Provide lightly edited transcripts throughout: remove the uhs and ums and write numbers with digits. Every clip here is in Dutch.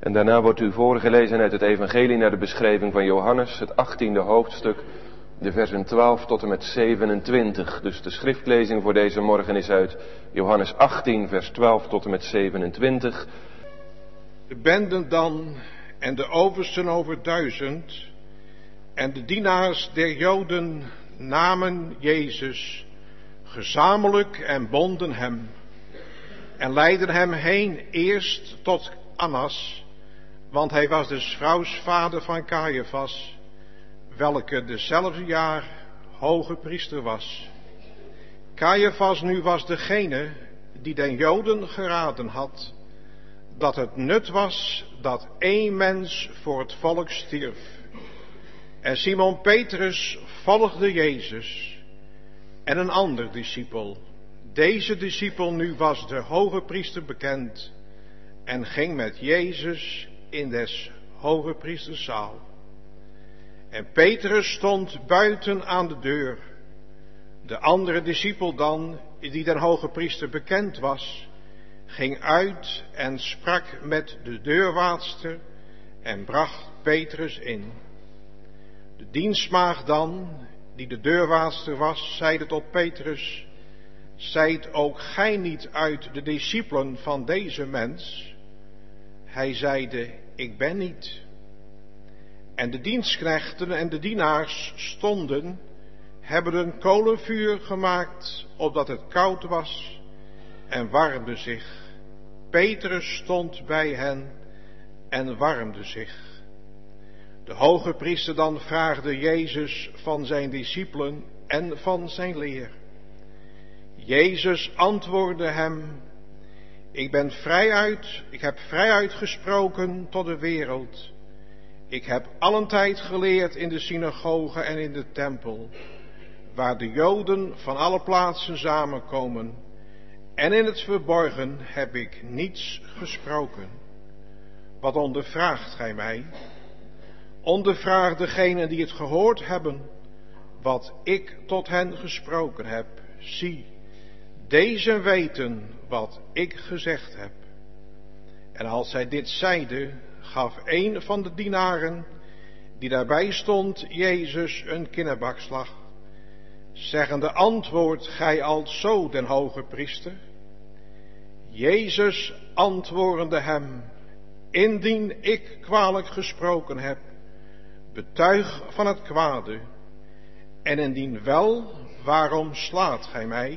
En daarna wordt u voorgelezen uit het evangelie naar de beschrijving van Johannes, het 18e hoofdstuk, de versen 12 tot en met 27. Dus de schriftlezing voor deze morgen is uit Johannes 18, vers 12 tot en met 27. De benden dan en de oversten over 1000 en de dienaars der Joden namen Jezus gezamenlijk en bonden hem en leidden hem heen eerst tot Annas, want hij was des vrouws vader van Caiaphas, welke dezelfde jaar hoge priester was. Caiaphas nu was degene die den Joden geraden had dat het nut was dat één mens voor het volk stierf. En Simon Petrus volgde Jezus en een ander discipel. Deze discipel nu was de hoge priester bekend en ging met Jezus in des hoge priesters zaal. En Petrus stond buiten aan de deur. De andere discipel dan, die den hoge priester bekend was, ging uit en sprak met de deurwaardster en bracht Petrus in. De dienstmaagd dan, die de deurwaardster was, zeide tot Petrus: zijt ook gij niet uit de discipelen van deze mens? Hij zeide: ik ben niet. En de dienstknechten en de dienaars stonden, hebben een kolenvuur gemaakt, opdat het koud was, en warmde zich. Petrus stond bij hen en warmde zich. De hoge priester dan vraagde Jezus van zijn discipelen en van zijn leer. Jezus antwoordde hem: ik heb vrijuit gesproken tot de wereld. Ik heb allentijd geleerd in de synagoge en in de tempel, waar de Joden van alle plaatsen samenkomen, en in het verborgen heb ik niets gesproken. Wat ondervraagt gij mij? Ondervraag degenen die het gehoord hebben, wat ik tot hen gesproken heb. Zie, deze weten wat ik gezegd heb. En als zij dit zeide, gaf een van de dienaren, die daarbij stond, Jezus een kinnerbakslag, zeggende: antwoord gij alzo den hoge priester? Jezus antwoordde hem: indien ik kwalijk gesproken heb, betuig van het kwade, en indien wel, waarom slaat gij mij?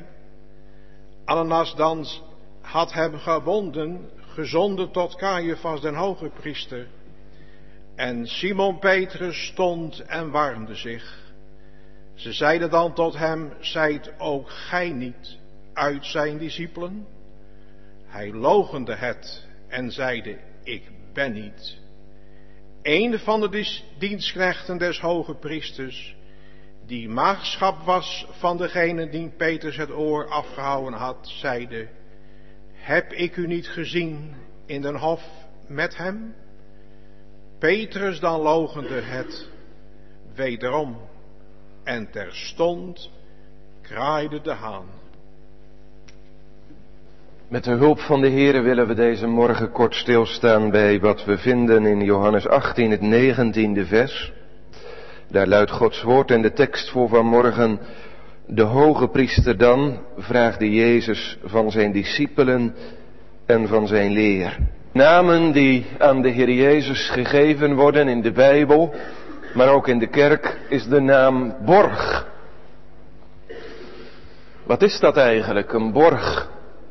Annas dan had hem gebonden, gezonden tot Caiaphas den hoge priester. En Simon Petrus stond en warmde zich. Ze zeiden dan tot hem: zijt ook gij niet uit zijn discipelen? Hij loochende het en zeide: ik ben niet. Een van de dienstknechten des hoge priesters, die maagschap was van degene die Petrus het oor afgehouden had, zeide: heb ik u niet gezien in den hof met hem? Petrus dan loochende het wederom, en terstond kraaide de haan. Met de hulp van de Heere willen we deze morgen kort stilstaan bij wat we vinden in Johannes 18, het 19e vers. Daar luidt Gods woord en de tekst voor vanmorgen: de hoge priester dan vraagde Jezus van zijn discipelen en van zijn leer. Namen die aan de Heer Jezus gegeven worden in de Bijbel, maar ook in de kerk, is de naam borg. Wat is dat eigenlijk, een borg?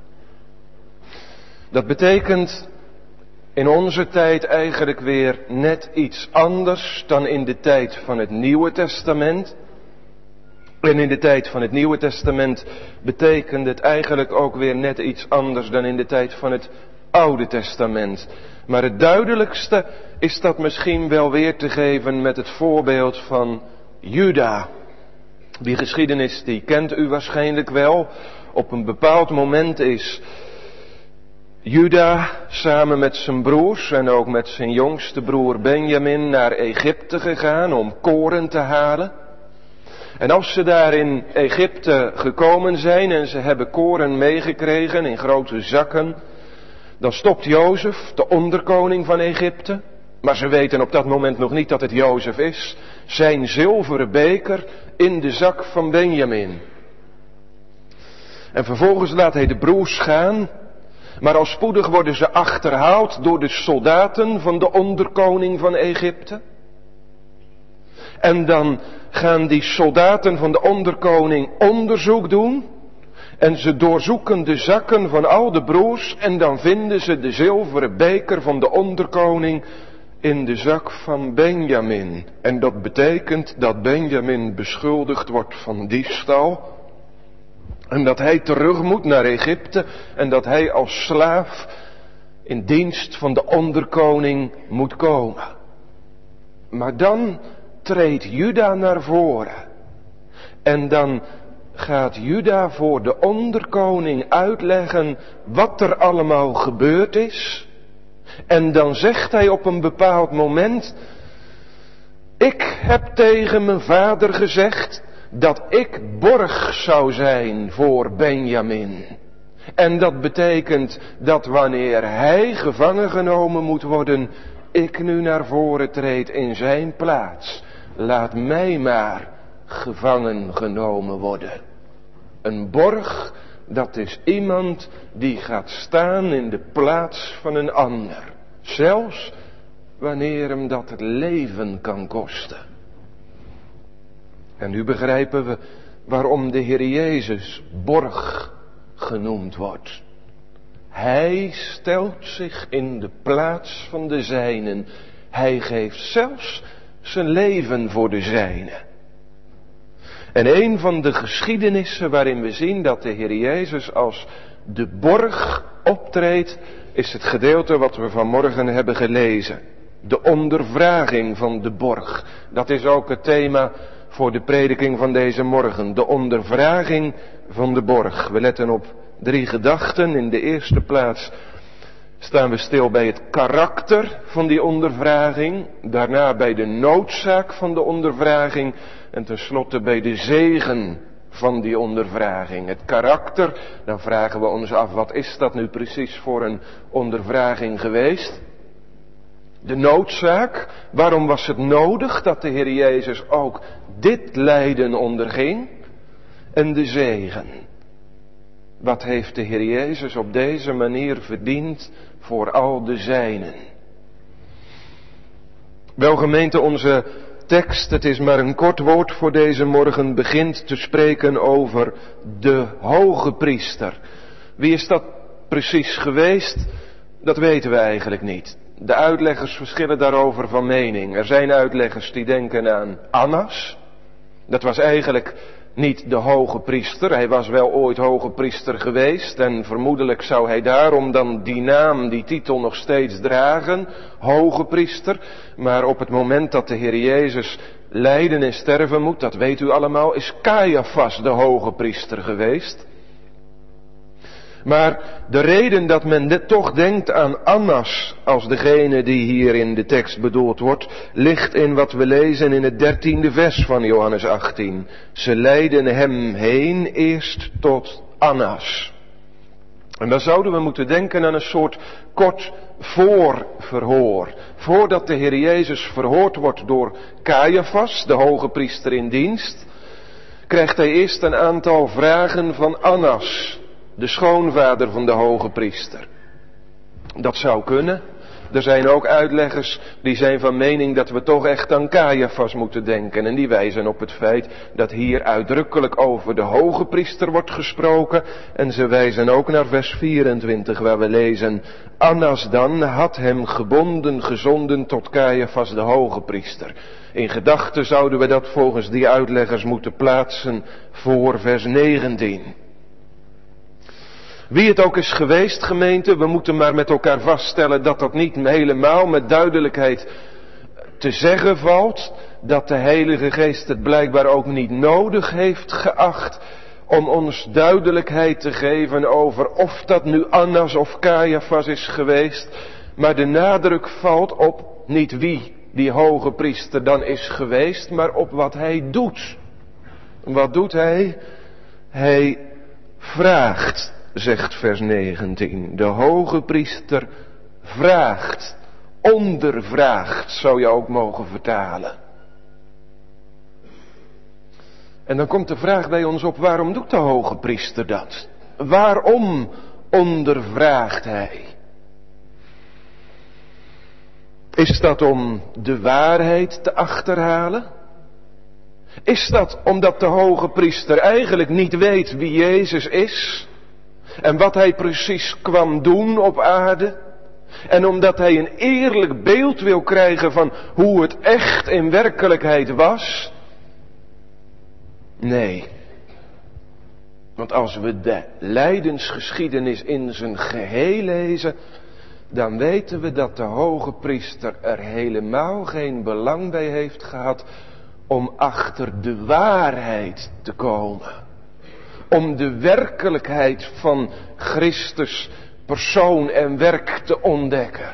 Dat betekent in onze tijd eigenlijk weer net iets anders dan in de tijd van het Nieuwe Testament. En in de tijd van het Nieuwe Testament betekent het eigenlijk ook weer net iets anders dan in de tijd van het Oude Testament. Maar het duidelijkste is dat misschien wel weer te geven met het voorbeeld van Juda. Die geschiedenis die kent u waarschijnlijk wel. Op een bepaald moment is Juda samen met zijn broers en ook met zijn jongste broer Benjamin naar Egypte gegaan om koren te halen. En als ze daar in Egypte gekomen zijn en ze hebben koren meegekregen in grote zakken, Dan stopt Jozef, de onderkoning van Egypte, maar ze weten op dat moment nog niet dat het Jozef is, zijn zilveren beker in de zak van Benjamin. En vervolgens laat hij de broers gaan, maar al spoedig worden ze achterhaald door de soldaten van de onderkoning van Egypte. En dan gaan die soldaten van de onderkoning onderzoek doen. En ze doorzoeken de zakken van al de broers en dan vinden ze de zilveren beker van de onderkoning in de zak van Benjamin. En dat betekent dat Benjamin beschuldigd wordt van diefstal. En dat hij terug moet naar Egypte en dat hij als slaaf in dienst van de onderkoning moet komen. Maar dan treedt Juda naar voren. En dan gaat Juda voor de onderkoning uitleggen wat er allemaal gebeurd is. En dan zegt hij op een bepaald moment: ik heb tegen mijn vader gezegd dat ik borg zou zijn voor Benjamin. En dat betekent dat wanneer hij gevangen genomen moet worden, ik nu naar voren treed in zijn plaats. Laat mij maar gevangen genomen worden. Een borg, dat is iemand die gaat staan in de plaats van een ander. Zelfs wanneer hem dat het leven kan kosten. En nu begrijpen we waarom de Heer Jezus borg genoemd wordt. Hij stelt zich in de plaats van de zijnen. Hij geeft zelfs zijn leven voor de zijnen. En een van de geschiedenissen waarin we zien dat de Heer Jezus als de borg optreedt, is het gedeelte wat we vanmorgen hebben gelezen. De ondervraging van de borg. Dat is ook het thema voor de prediking van deze morgen. De ondervraging van de borg. We letten op 3 gedachten. In de eerste plaats staan we stil bij het karakter van die ondervraging. Daarna bij de noodzaak van de ondervraging. En tenslotte bij de zegen van die ondervraging. Het karakter, dan vragen we ons af, wat is dat nu precies voor een ondervraging geweest? De noodzaak, waarom was het nodig dat de Heer Jezus ook dit lijden onderging? En de zegen. Wat heeft de Heer Jezus op deze manier verdiend voor al de zijnen? Wel gemeente, onze tekst, het is maar een kort woord voor deze morgen, begint te spreken over de hoge priester. Wie is dat precies geweest? Dat weten we eigenlijk niet. De uitleggers verschillen daarover van mening. Er zijn uitleggers die denken aan Annas. Dat was eigenlijk niet de hoge priester. Hij was wel ooit hoge priester geweest. En vermoedelijk zou hij daarom dan die naam, die titel nog steeds dragen. Hoge priester. Maar op het moment dat de Heer Jezus lijden en sterven moet, dat weet u allemaal, is Caiaphas de hoge priester geweest. Maar de reden dat men toch denkt aan Annas als degene die hier in de tekst bedoeld wordt, ligt in wat we lezen in het 13e vers van Johannes 18. Ze leidden hem heen eerst tot Annas. En dan zouden we moeten denken aan een soort kort voorverhoor. Voordat de Heer Jezus verhoord wordt door Caiaphas, de hoge priester in dienst, krijgt hij eerst een aantal vragen van Annas, de schoonvader van de hoge priester. Dat zou kunnen. Er zijn ook uitleggers die zijn van mening dat we toch echt aan Caiaphas moeten denken. En die wijzen op het feit dat hier uitdrukkelijk over de hoge priester wordt gesproken. En ze wijzen ook naar vers 24 waar we lezen: Annas dan had hem gebonden gezonden tot Caiaphas de hoge priester. In gedachten zouden we dat volgens die uitleggers moeten plaatsen voor vers 19. Wie het ook is geweest, gemeente, we moeten maar met elkaar vaststellen dat dat niet helemaal met duidelijkheid te zeggen valt. Dat de Heilige Geest het blijkbaar ook niet nodig heeft geacht om ons duidelijkheid te geven over of dat nu Annas of Caiaphas is geweest. Maar de nadruk valt op niet wie die hoge priester dan is geweest, maar op wat hij doet. Wat doet hij? Hij vraagt zegt vers 19. De hoge priester vraagt, ondervraagt, zou je ook mogen vertalen. En dan komt de vraag bij ons op, waarom doet de hoge priester dat? Waarom ondervraagt hij? Is dat om de waarheid te achterhalen? Is dat omdat de hoge priester eigenlijk niet weet wie Jezus is? En wat hij precies kwam doen op aarde? En omdat hij een eerlijk beeld wil krijgen van hoe het echt in werkelijkheid was? Nee. Want als we de lijdensgeschiedenis in zijn geheel lezen, dan weten we dat de hoge priester er helemaal geen belang bij heeft gehad om achter de waarheid te komen. Om de werkelijkheid van Christus persoon en werk te ontdekken.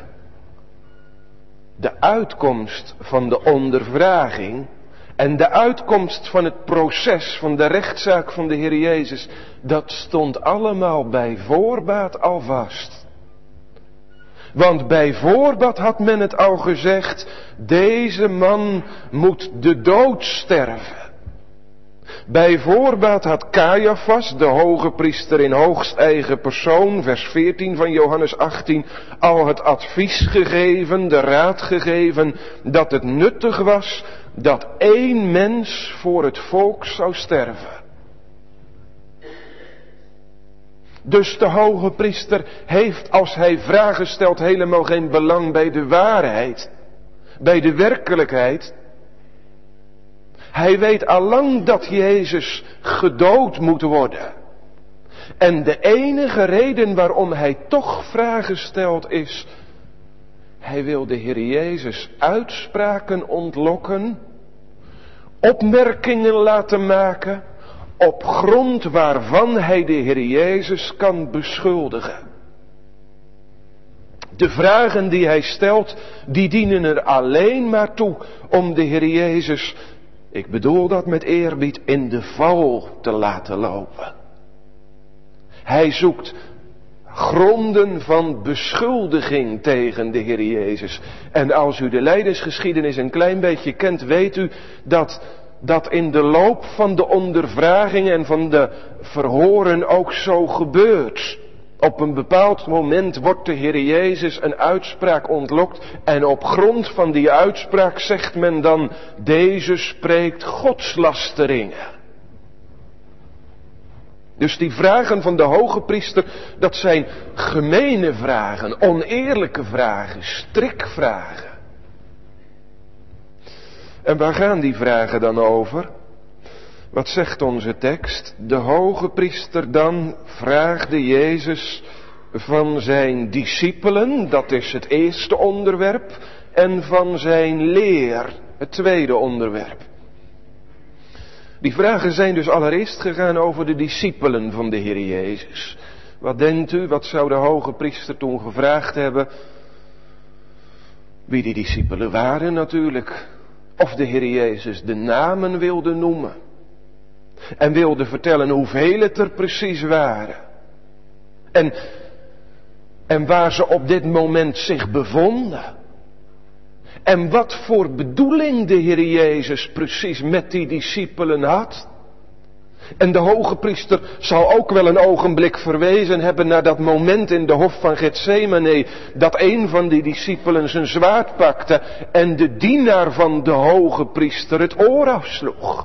De uitkomst van de ondervraging en de uitkomst van het proces van de rechtszaak van de Heer Jezus, dat stond allemaal bij voorbaat al vast. Want bij voorbaat had men het al gezegd, deze man moet de dood sterven. Bij voorbaat had Caiaphas, de hoge priester in hoogst eigen persoon, vers 14 van Johannes 18, al het advies gegeven, de raad gegeven, dat het nuttig was dat één mens voor het volk zou sterven. Dus de hoge priester heeft, als hij vragen stelt, helemaal geen belang bij de waarheid, bij de werkelijkheid. Hij weet allang dat Jezus gedood moet worden. En de enige reden waarom hij toch vragen stelt is, hij wil de Heer Jezus uitspraken ontlokken, opmerkingen laten maken, op grond waarvan hij de Heer Jezus kan beschuldigen. De vragen die hij stelt, die dienen er alleen maar toe om de Heer Jezus, ik bedoel dat met eerbied, in de val te laten lopen. Hij zoekt gronden van beschuldiging tegen de Heer Jezus. En als u de lijdensgeschiedenis een klein beetje kent, weet u dat in de loop van de ondervraging en van de verhoren ook zo gebeurt. Op een bepaald moment wordt de Heer Jezus een uitspraak ontlokt en op grond van die uitspraak zegt men dan, deze spreekt godslasteringen. Dus die vragen van de hoge priester, dat zijn gemene vragen, oneerlijke vragen, strikvragen. En waar gaan die vragen dan over? Wat zegt onze tekst? De hoge priester dan vraagde Jezus van zijn discipelen, dat is het eerste onderwerp, en van zijn leer, het tweede onderwerp. Die vragen zijn dus allereerst gegaan over de discipelen van de Heer Jezus. Wat denkt u, wat zou de hoge priester toen gevraagd hebben? Wie die discipelen waren natuurlijk. Of de Heer Jezus de namen wilde noemen. En wilde vertellen hoeveel het er precies waren. En waar ze op dit moment zich bevonden. En wat voor bedoeling de Heer Jezus precies met die discipelen had. En de hoge priester zal ook wel een ogenblik verwezen hebben naar dat moment in de hof van Getsemane, dat een van die discipelen zijn zwaard pakte en de dienaar van de hoge priester het oor afsloeg.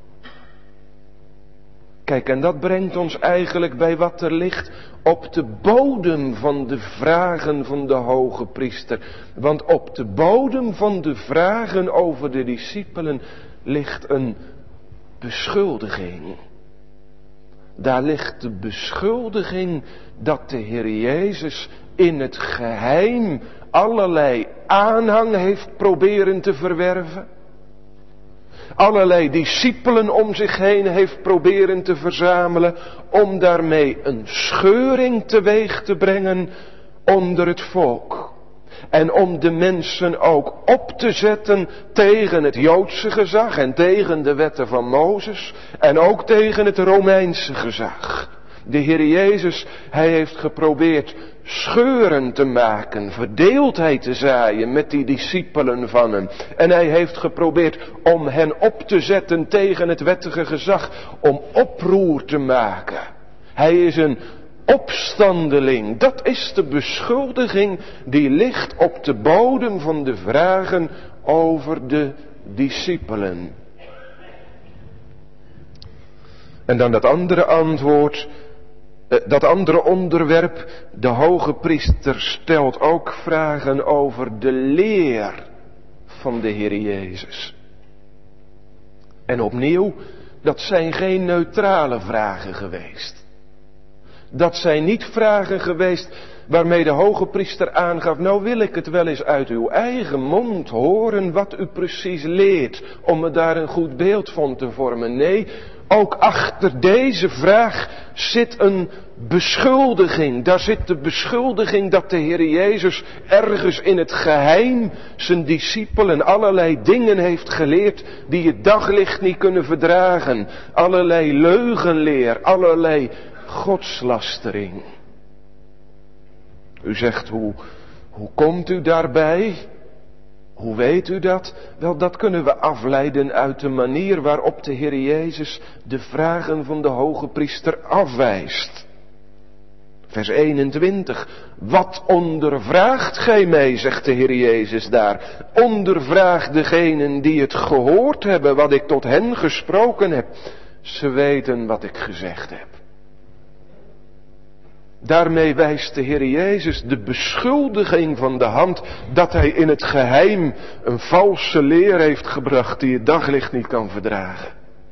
Kijk, en dat brengt ons eigenlijk bij wat er ligt op de bodem van de vragen van de hoge priester. Want op de bodem van de vragen over de discipelen ligt een beschuldiging. Daar ligt de beschuldiging dat de Heer Jezus in het geheim allerlei aanhang heeft proberen te verwerven. Allerlei discipelen om zich heen heeft proberen te verzamelen om daarmee een scheuring teweeg te brengen onder het volk. En om de mensen ook op te zetten tegen het Joodse gezag en tegen de wetten van Mozes en ook tegen het Romeinse gezag. De Heer Jezus, hij heeft geprobeerd scheuren te maken, verdeeldheid te zaaien met die discipelen van hem. En hij heeft geprobeerd om hen op te zetten tegen het wettige gezag, om oproer te maken. Hij is een opstandeling. Dat is de beschuldiging die ligt op de bodem van de vragen over de discipelen. En dan dat andere antwoord, dat andere onderwerp, de hoge priester stelt ook vragen over de leer van de Heer Jezus. En opnieuw, dat zijn geen neutrale vragen geweest. Dat zijn niet vragen geweest waarmee de hoge priester aangaf, nou wil ik het wel eens uit uw eigen mond horen wat u precies leert, om me daar een goed beeld van te vormen. Nee, ook achter deze vraag zit een beschuldiging. Daar zit de beschuldiging dat de Heer Jezus ergens in het geheim zijn discipelen allerlei dingen heeft geleerd die het daglicht niet kunnen verdragen. Allerlei leugenleer, allerlei godslastering. U zegt, hoe komt u daarbij? Hoe weet u dat? Wel, dat kunnen we afleiden uit de manier waarop de Heer Jezus de vragen van de hoge priester afwijst. Vers 21. Wat ondervraagt gij mij, zegt de Heer Jezus daar. Ondervraag degenen die het gehoord hebben, wat ik tot hen gesproken heb. Ze weten wat ik gezegd heb. Daarmee wijst de Heer Jezus de beschuldiging van de hand dat hij in het geheim een valse leer heeft gebracht die het daglicht niet kan verdragen.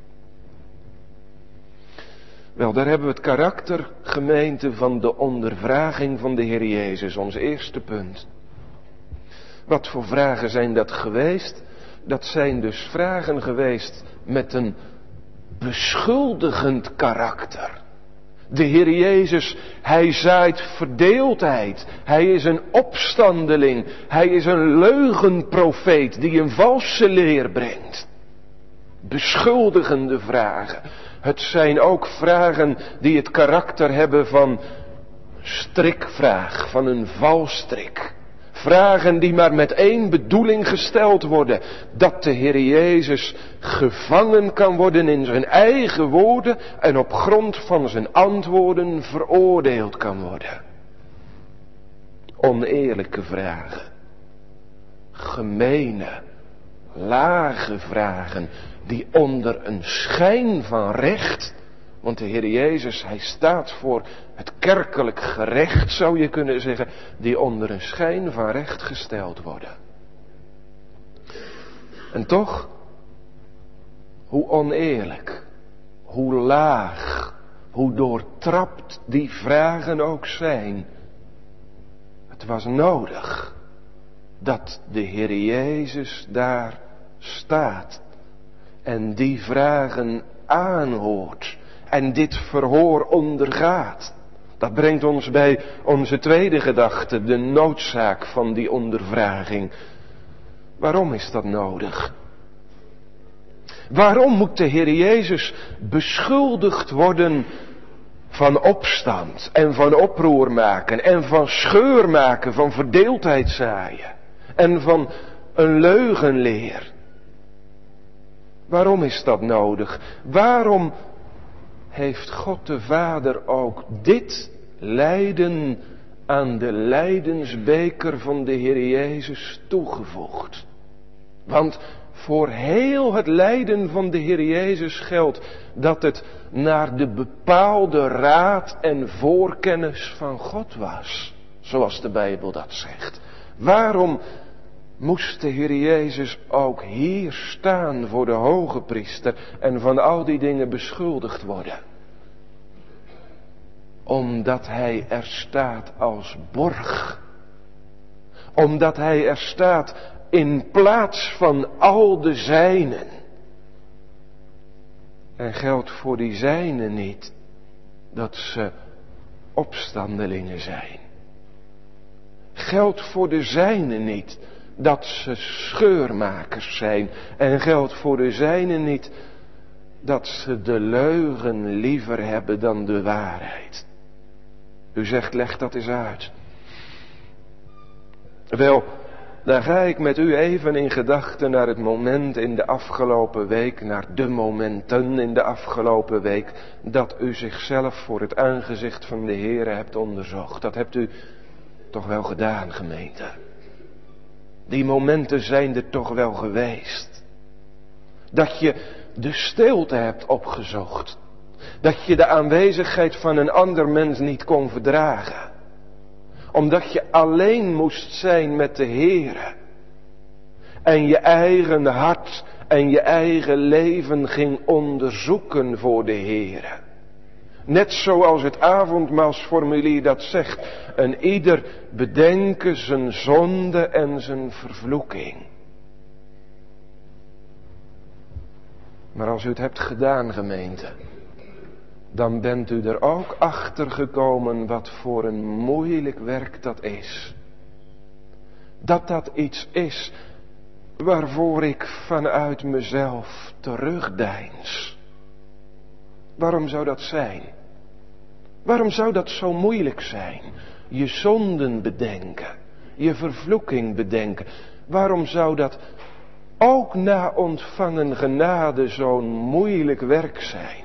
Wel, daar hebben we het karakter, gemeente, van de ondervraging van de Heer Jezus, ons eerste punt. Wat voor vragen zijn dat geweest? Dat zijn dus vragen geweest met een beschuldigend karakter. De Heer Jezus, hij zaait verdeeldheid. Hij is een opstandeling. Hij is een leugenprofeet die een valse leer brengt. Beschuldigende vragen. Het zijn ook vragen die het karakter hebben van strikvraag, van een valstrik. Vragen die maar met één bedoeling gesteld worden. Dat de Heer Jezus gevangen kan worden in zijn eigen woorden en op grond van zijn antwoorden veroordeeld kan worden. Oneerlijke vragen. Gemene, lage vragen die onder een schijn van recht, want de Heer Jezus, hij staat voor het kerkelijk gerecht, zou je kunnen zeggen, die onder een schijn van recht gesteld worden. En toch, hoe oneerlijk, hoe laag, hoe doortrapt die vragen ook zijn. Het was nodig dat de Heer Jezus daar staat en die vragen aanhoort en dit verhoor ondergaat. Dat brengt ons bij onze tweede gedachte, de noodzaak van die ondervraging. Waarom is dat nodig? Waarom moet de Heer Jezus beschuldigd worden van opstand en van oproer maken en van scheur maken, van verdeeldheid zaaien en van een leugenleer? Waarom is dat nodig? Waarom heeft God de Vader ook dit lijden aan de lijdensbeker van de Heer Jezus toegevoegd? Want voor heel het lijden van de Heer Jezus geldt dat het naar de bepaalde raad en voorkennis van God was. Zoals de Bijbel dat zegt. Waarom moest de Heer Jezus ook hier staan voor de hoge priester en van al die dingen beschuldigd worden? Omdat hij er staat als borg. Omdat hij er staat in plaats van al de zijnen. En geldt voor die zijnen niet dat ze opstandelingen zijn. Geldt voor de zijnen niet dat ze scheurmakers zijn. En geldt voor de zijnen niet dat ze de leugen liever hebben dan de waarheid. U zegt, leg dat eens uit. Wel, dan ga ik met u even in gedachten naar het moment in de afgelopen week, naar de momenten in de afgelopen week, dat u zichzelf voor het aangezicht van de Heere hebt onderzocht. Dat hebt u toch wel gedaan, gemeente. Die momenten zijn er toch wel geweest. Dat je de stilte hebt opgezocht. Dat je de aanwezigheid van een ander mens niet kon verdragen. Omdat je alleen moest zijn met de Heere. En je eigen hart en je eigen leven ging onderzoeken voor de Heere. Net zoals het avondmaalsformulier dat zegt. En ieder bedenke zijn zonde en zijn vervloeking. Maar als u het hebt gedaan, gemeente, dan bent u er ook achter gekomen wat voor een moeilijk werk dat is. Dat iets is waarvoor ik vanuit mezelf terugdeins. Waarom zou dat zijn? Waarom zou dat zo moeilijk zijn? Je zonden bedenken, je vervloeking bedenken. Waarom zou dat ook na ontvangen genade zo'n moeilijk werk zijn?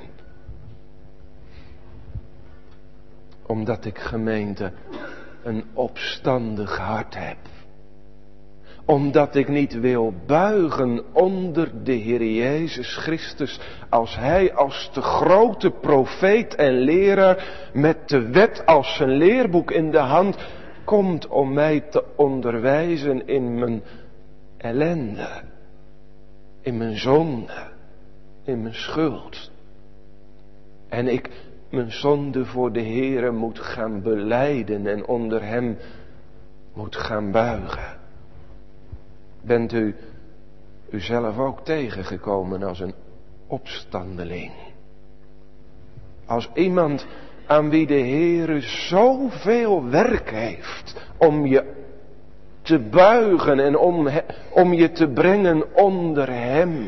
Omdat ik, gemeente, een opstandig hart heb. Omdat ik niet wil buigen onder de Heer Jezus Christus als Hij als de grote profeet en leraar met de wet als zijn leerboek in de hand komt om mij te onderwijzen in mijn ellende, in mijn zonde, in mijn schuld. En ik mijn zonde voor de Heere moet gaan belijden en onder Hem moet gaan buigen. Bent u uzelf ook tegengekomen als een opstandeling? Als iemand aan wie de Heere zoveel werk heeft om je te buigen en om je te brengen onder Hem.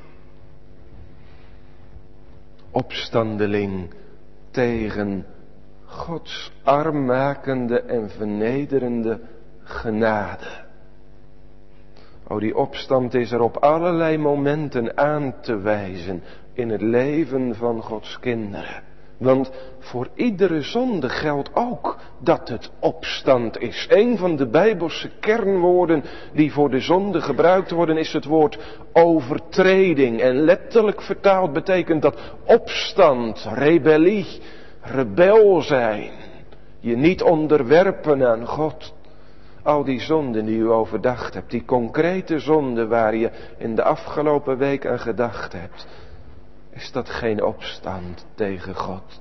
Opstandeling tegen Gods armmakende en vernederende genade. O, die opstand is er op allerlei momenten aan te wijzen in het leven van Gods kinderen. Want voor iedere zonde geldt ook dat het opstand is. Een van de Bijbelse kernwoorden die voor de zonde gebruikt worden is het woord overtreding. En letterlijk vertaald betekent dat opstand, rebellie, rebel zijn. Je niet onderwerpen aan God. Al die zonden die u overdacht hebt, die concrete zonden waar je in de afgelopen week aan gedacht hebt. Is dat geen opstand tegen God?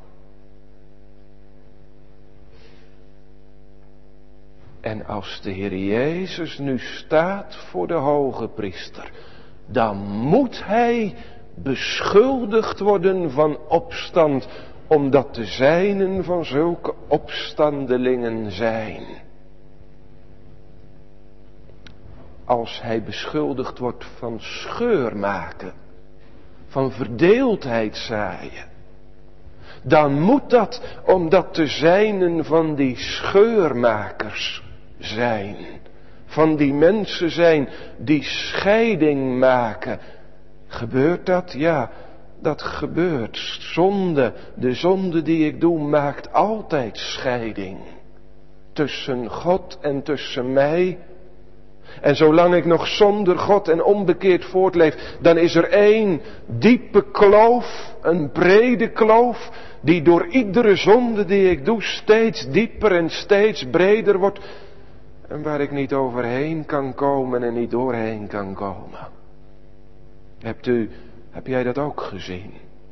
En als de Heer Jezus nu staat voor de hoge priester, dan moet Hij beschuldigd worden van opstand, omdat de zijnen van zulke opstandelingen zijn. Als Hij beschuldigd wordt van scheur maken, van verdeeldheid zaaien, dan moet dat omdat de zijnen van die scheurmakers zijn, van die mensen zijn die scheiding maken. Gebeurt dat? Ja, dat gebeurt. Zonde, de zonde die ik doe, maakt altijd scheiding tussen God en tussen mij. En zolang ik nog zonder God en onbekeerd voortleef, dan is er één diepe kloof, een brede kloof, die door iedere zonde die ik doe steeds dieper en steeds breder wordt. En waar ik niet overheen kan komen en niet doorheen kan komen. Heb jij dat ook gezien?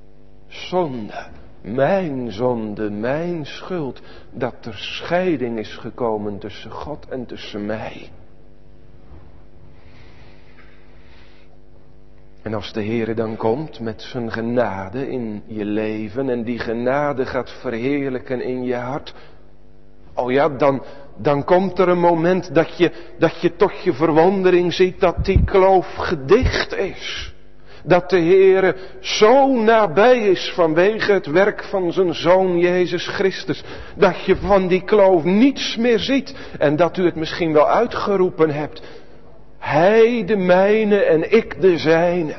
Zonde, mijn schuld, dat er scheiding is gekomen tussen God en tussen mij. En als de Heere dan komt met zijn genade in je leven en die genade gaat verheerlijken in je hart. Oh ja, dan komt er een moment dat je tot je verwondering ziet dat die kloof gedicht is. Dat de Heere zo nabij is vanwege het werk van zijn Zoon Jezus Christus. Dat je van die kloof niets meer ziet. En dat u het misschien wel uitgeroepen hebt. Hij de mijne en ik de zijne.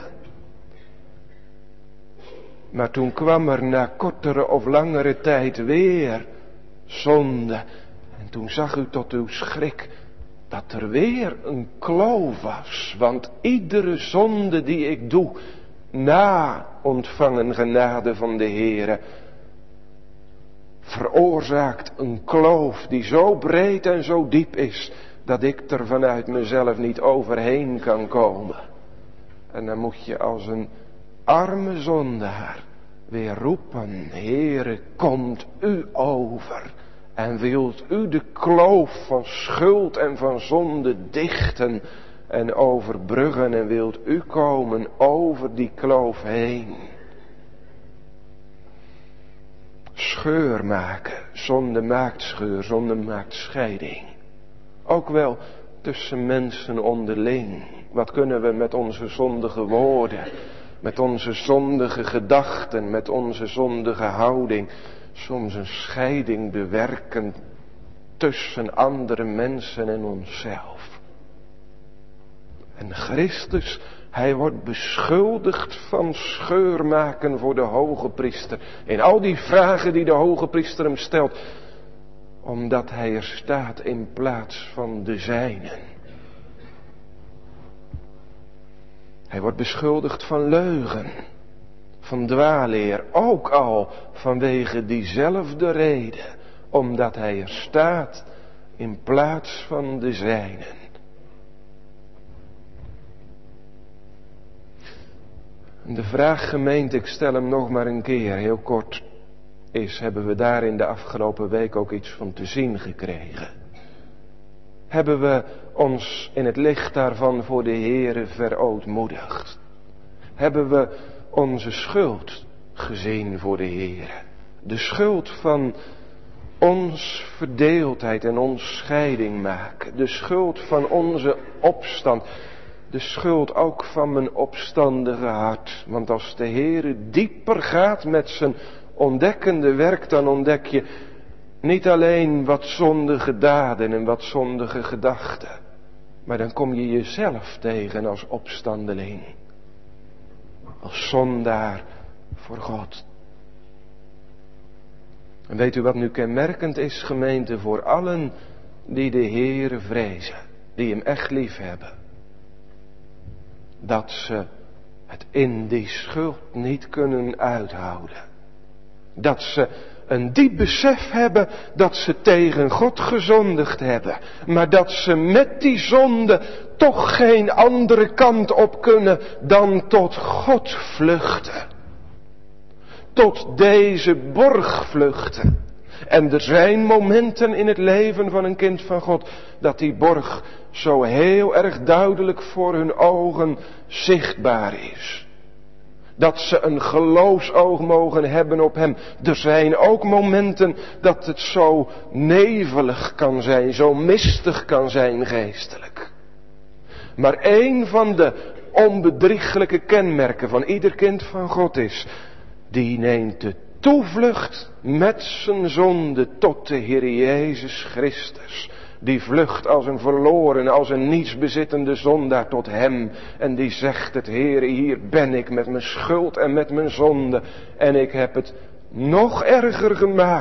Maar toen kwam er na kortere of langere tijd weer zonde. En toen zag u tot uw schrik dat er weer een kloof was. Want iedere zonde die ik doe, na ontvangen genade van de Heere, veroorzaakt een kloof die zo breed en zo diep is, dat ik er vanuit mezelf niet overheen kan komen. En dan moet je als een arme zondaar weer roepen: Heere, komt u over en wilt u de kloof van schuld en van zonde dichten en overbruggen en wilt u komen over die kloof heen. Scheur maken, zonde maakt scheur, zonde maakt scheiding. Ook wel tussen mensen onderling. Wat kunnen we met onze zondige woorden, met onze zondige gedachten, met onze zondige houding soms een scheiding bewerken tussen andere mensen en onszelf. En Christus, hij wordt beschuldigd van scheur maken voor de hoge priester. In al die vragen die de hoge priester hem stelt, omdat hij er staat in plaats van de zijnen. Hij wordt beschuldigd van leugen, van dwaalleer, ook al vanwege diezelfde reden, omdat hij er staat in plaats van de zijnen. De vraag, gemeente, ik stel hem nog maar een keer, heel kort, is: hebben we daar in de afgelopen week ook iets van te zien gekregen? Hebben we ons in het licht daarvan voor de Heere verootmoedigd? Hebben we onze schuld gezien voor de Heere? De schuld van ons verdeeldheid en ons scheiding maken. De schuld van onze opstand. De schuld ook van mijn opstandige hart. Want als de Heere dieper gaat met zijn ontdekkende werk, dan ontdek je niet alleen wat zondige daden en wat zondige gedachten. Maar dan kom je jezelf tegen als opstandeling. Als zondaar voor God. En weet u wat nu kenmerkend is, gemeente, voor allen die de Heere vrezen. Die hem echt lief hebben. Dat ze het in die schuld niet kunnen uithouden. Dat ze een diep besef hebben dat ze tegen God gezondigd hebben. Maar dat ze met die zonde toch geen andere kant op kunnen dan tot God vluchten. Tot deze borg vluchten. En er zijn momenten in het leven van een kind van God dat die borg zo heel erg duidelijk voor hun ogen zichtbaar is. Dat ze een geloofsoog mogen hebben op hem. Er zijn ook momenten dat het zo nevelig kan zijn, zo mistig kan zijn geestelijk. Maar één van de onbedrieglijke kenmerken van ieder kind van God is: die neemt de toevlucht met zijn zonde tot de Heer Jezus Christus. Die vlucht als een verloren, als een nietsbezittende zondaar tot hem. En die zegt: het Heere, hier ben ik met mijn schuld en met mijn zonde. En ik heb het nog erger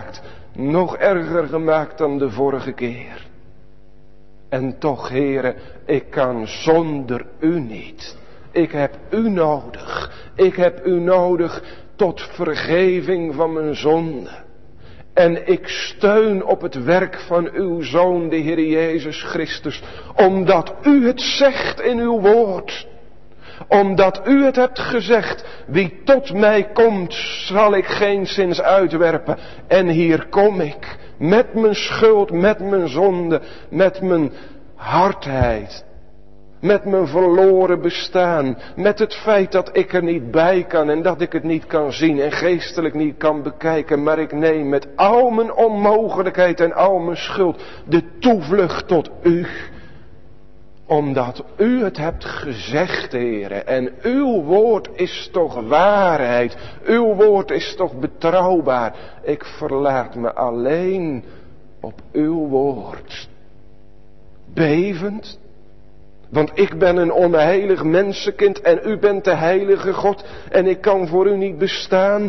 gemaakt dan de vorige keer. En toch, Heere, ik kan zonder u niet. Ik heb u nodig. Ik heb u nodig tot vergeving van mijn zonde. En ik steun op het werk van uw Zoon, de Heer Jezus Christus. Omdat u het zegt in uw woord. Omdat u het hebt gezegd: wie tot mij komt, zal ik geenszins uitwerpen. En hier kom ik. Met mijn schuld, met mijn zonde, met mijn hardheid. Met mijn verloren bestaan. Met het feit dat ik er niet bij kan en dat ik het niet kan zien en geestelijk niet kan bekijken. Maar ik neem met al mijn onmogelijkheid en al mijn schuld de toevlucht tot u. Omdat u het hebt gezegd, Heere. En uw woord is toch waarheid. Uw woord is toch betrouwbaar. Ik verlaat me alleen op uw woord. Bevend. Want ik ben een onheilig mensenkind en u bent de heilige God. En ik kan voor u niet bestaan.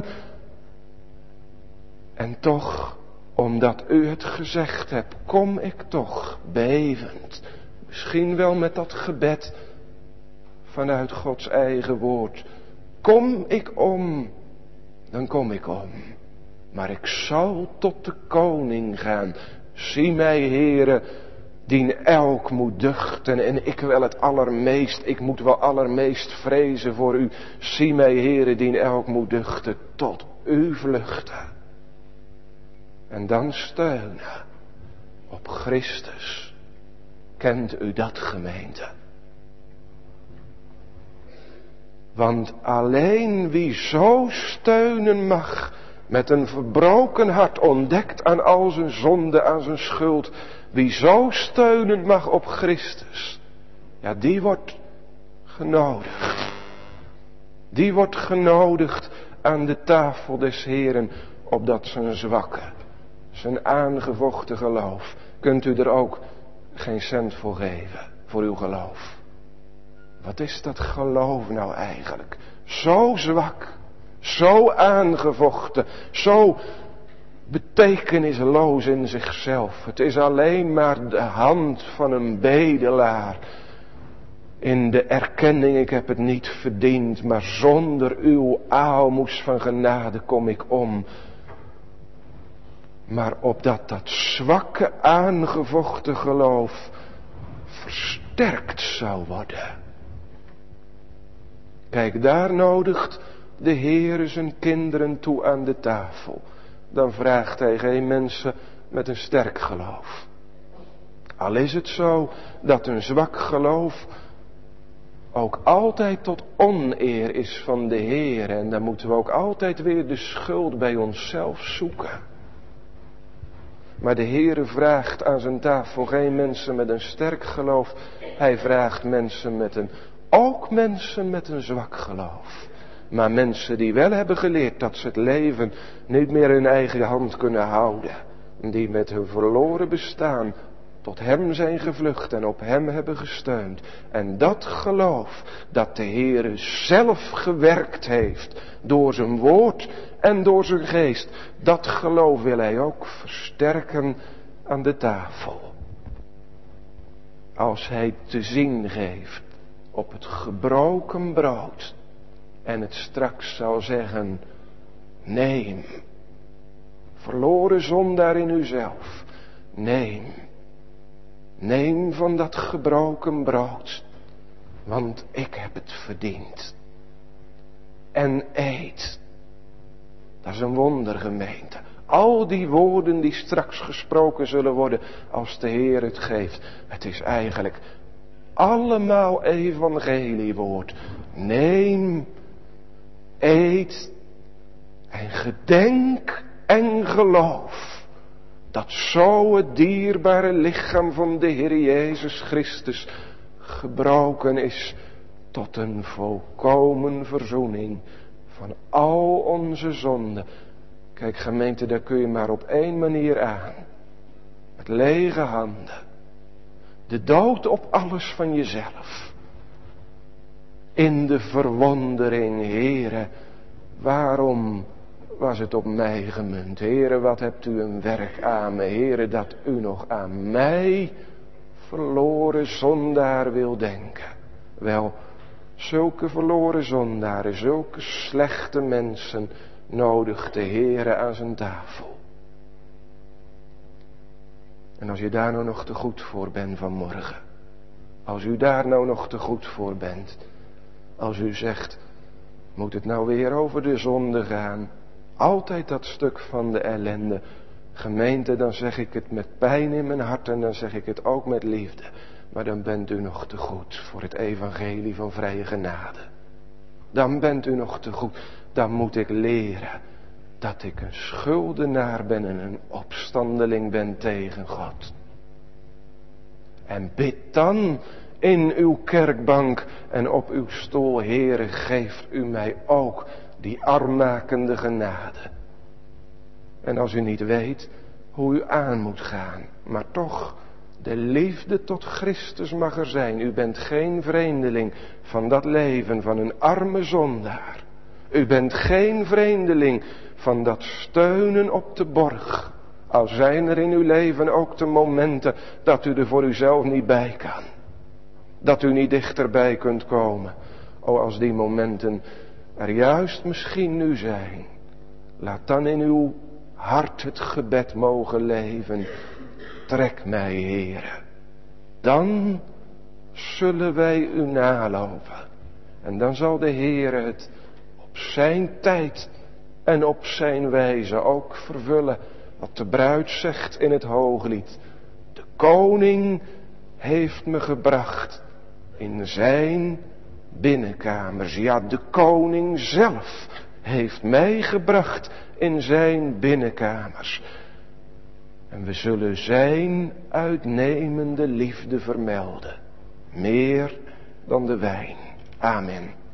En toch, omdat u het gezegd hebt, kom ik toch bevend. Misschien wel met dat gebed vanuit Gods eigen woord. Kom ik om, dan kom ik om. Maar ik zal tot de koning gaan. Zie mij, Heere, dien elk moet duchten. En ik wel het allermeest, ik moet wel allermeest vrezen voor u. Zie mij, Heere, dien elk moet duchten, tot u vluchten. En dan steunen op Christus. Kent u dat, gemeente? Want alleen wie zo steunen mag, met een verbroken hart, ontdekt aan al zijn zonde, aan zijn schuld, wie zo steunen mag op Christus, ja, die wordt genodigd. Die wordt genodigd aan de tafel des Heeren, opdat zijn zwakke, zijn aangevochten geloof, kunt u er ook geen cent voor geven, voor uw geloof. Wat is dat geloof nou eigenlijk? Zo zwak, zo aangevochten, zo betekenisloos in zichzelf. Het is alleen maar de hand van een bedelaar. In de erkenning, ik heb het niet verdiend, maar zonder uw aalmoes van genade kom ik om. Maar opdat dat zwakke aangevochten geloof versterkt zou worden. Kijk, daar nodigt de Heere zijn kinderen toe aan de tafel. Dan vraagt hij geen mensen met een sterk geloof. Al is het zo dat een zwak geloof ook altijd tot oneer is van de Heere. En dan moeten we ook altijd weer de schuld bij onszelf zoeken. Maar de Heere vraagt aan zijn tafel geen mensen met een sterk geloof. Hij vraagt mensen ook mensen met een zwak geloof. Maar mensen die wel hebben geleerd dat ze het leven niet meer in eigen hand kunnen houden. Die met hun verloren bestaan tot hem zijn gevlucht en op hem hebben gesteund. En dat geloof dat de Heere zelf gewerkt heeft door zijn woord en door zijn geest. Dat geloof wil hij ook versterken aan de tafel. Als hij te zien geeft op het gebroken brood. En het straks zal zeggen, neem. Verloren zondaar in uzelf. Neem. Neem van dat gebroken brood. Want ik heb het verdiend. En eet. Dat is een wonder, gemeente. Al die woorden die straks gesproken zullen worden als de Heer het geeft. Het is eigenlijk allemaal evangeliewoord. Neem, eet en gedenk en geloof. Dat zo het dierbare lichaam van de Heer Jezus Christus gebroken is tot een volkomen verzoening van al onze zonden. Kijk, gemeente, daar kun je maar op één manier aan. Met lege handen. De dood op alles van jezelf. In de verwondering, Heere, waarom was het op mij gemunt? Heere, wat hebt u een werk aan me? Heere, dat u nog aan mij, verloren zondaar, wil denken. Wel, zulke verloren zondaren, zulke slechte mensen nodigt de Heere aan zijn tafel. En als je daar nou nog te goed voor bent vanmorgen. Als u daar nou nog te goed voor bent. Als u zegt, moet het nou weer over de zonde gaan? Altijd dat stuk van de ellende. Gemeente, dan zeg ik het met pijn in mijn hart en dan zeg ik het ook met liefde. Maar dan bent u nog te goed voor het evangelie van vrije genade. Dan bent u nog te goed. Dan moet ik leren dat ik een schuldenaar ben en een opstandeling ben tegen God. En bid dan in uw kerkbank en op uw stoel. Heere, geeft u mij ook die armmakende genade. En als u niet weet hoe u aan moet gaan, maar toch de liefde tot Christus mag er zijn. U bent geen vreemdeling van dat leven van een arme zondaar. U bent geen vreemdeling van dat steunen op de borg. Al zijn er in uw leven ook de momenten dat u er voor uzelf niet bij kan. Dat u niet dichterbij kunt komen. O, als die momenten er juist misschien nu zijn. Laat dan in uw hart het gebed mogen leven. Trek mij, Heere. Dan zullen wij u nalopen. En dan zal de Heere het op zijn tijd en op zijn wijze ook vervullen. Wat de bruid zegt in het Hooglied. De koning heeft me gebracht in zijn binnenkamers. Ja, de koning zelf heeft mij gebracht in zijn binnenkamers. En we zullen zijn uitnemende liefde vermelden. Meer dan de wijn. Amen.